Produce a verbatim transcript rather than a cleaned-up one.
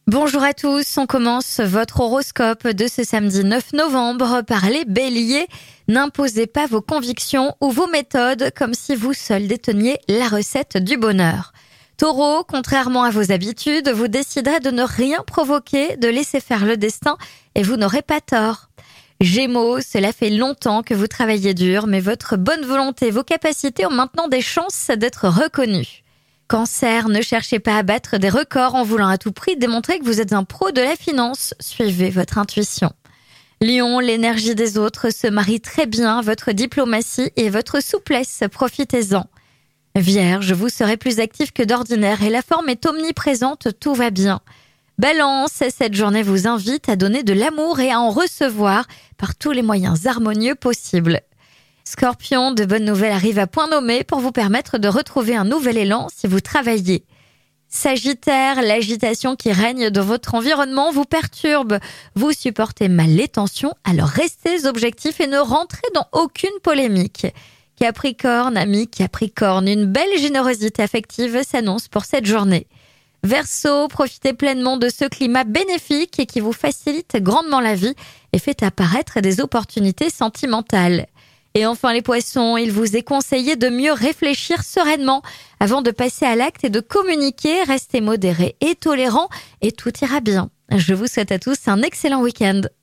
Bonjour à tous, on commence votre horoscope de ce samedi neuf novembre par les béliers. N'imposez pas vos convictions ou vos méthodes comme si vous seul déteniez la recette du bonheur. Taureau, contrairement à vos habitudes, vous déciderez de ne rien provoquer, de laisser faire le destin et vous n'aurez pas tort. Gémeaux, cela fait longtemps que vous travaillez dur, mais votre bonne volonté et vos capacités ont maintenant des chances d'être reconnues. Cancer, ne cherchez pas à battre des records en voulant à tout prix démontrer que vous êtes un pro de la finance. Suivez votre intuition. Lion, l'énergie des autres se marie très bien à votre diplomatie et votre souplesse. Profitez-en. Vierge, vous serez plus actif que d'ordinaire et la forme est omniprésente, tout va bien. Balance, cette journée vous invite à donner de l'amour et à en recevoir par tous les moyens harmonieux possibles. Scorpion, de bonnes nouvelles arrivent à point nommé pour vous permettre de retrouver un nouvel élan si vous travaillez. Sagittaire, l'agitation qui règne dans votre environnement vous perturbe. Vous supportez mal les tensions, alors restez objectifs et ne rentrez dans aucune polémique. Capricorne, ami Capricorne, une belle générosité affective s'annonce pour cette journée. Verseau, profitez pleinement de ce climat bénéfique et qui vous facilite grandement la vie et fait apparaître des opportunités sentimentales. Et enfin les poissons, il vous est conseillé de mieux réfléchir sereinement avant de passer à l'acte et de communiquer. Restez modéré et tolérant et tout ira bien. Je vous souhaite à tous un excellent week-end.